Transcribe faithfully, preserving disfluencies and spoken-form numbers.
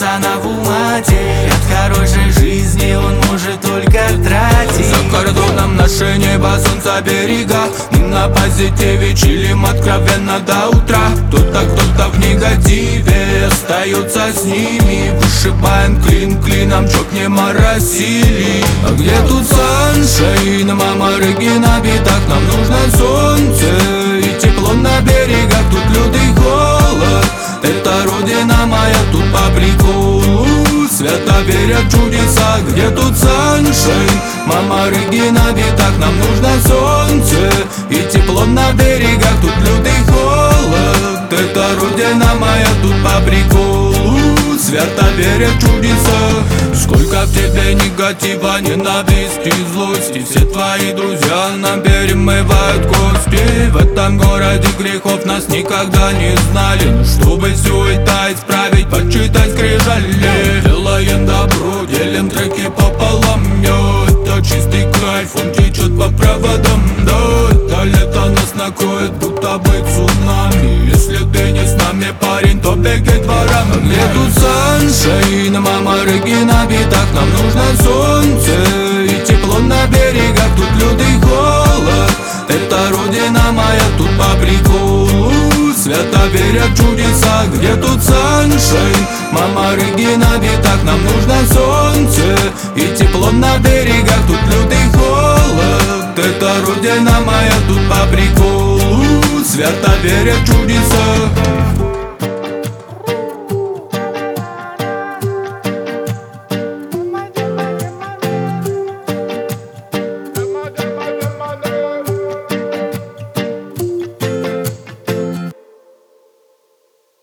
пацана в Умате. От хорошей жизни он может только тратить. За кордоном наше небо, солнца берега. Мы на позитиве чилим откровенно до утра. Кто-то, кто-то в негативе остается с ними. Вышибаем клин клином, чок не моросили. А где тут саншайн, мама, рыги на битах? Нам нужно солнце и тепло на берегах. Тут лютый холод, это родина моя, тут по приколу. Свято верят в чудеса. Где тут саншайн, мама, рыги на битах? Нам нужно солнце и тепло на берегах. Тут лютый холод, это родина моя, тут по приколу. Свято верят в чудеса. Сколько в тебе негатива, ненависти, злости. Все твои друзья нам перемывают кости. В этом городе грехов нас никогда не знали. Но чтобы все это исправить, почитать скрижали. Делаем добро, делим треки пополам. Это чистый кайф, он течет по проводам. Да, это лето нас накроет, будто бы цунами. Если ты не с нами, парень, то бегай дворам. Где тут саншайн, мама, рыги на битах? Нам нужно солнце и тепло на берегах. Тут лютый холод, это родина моя, тут по приколу. Свято верят в чудеса. Где тут саншайн, мама, рыги на битах? Нам нужно солнце и тепло на берегах. Тут лютый холод, это родина моя, тут по приколу. Свято верят в чудеса.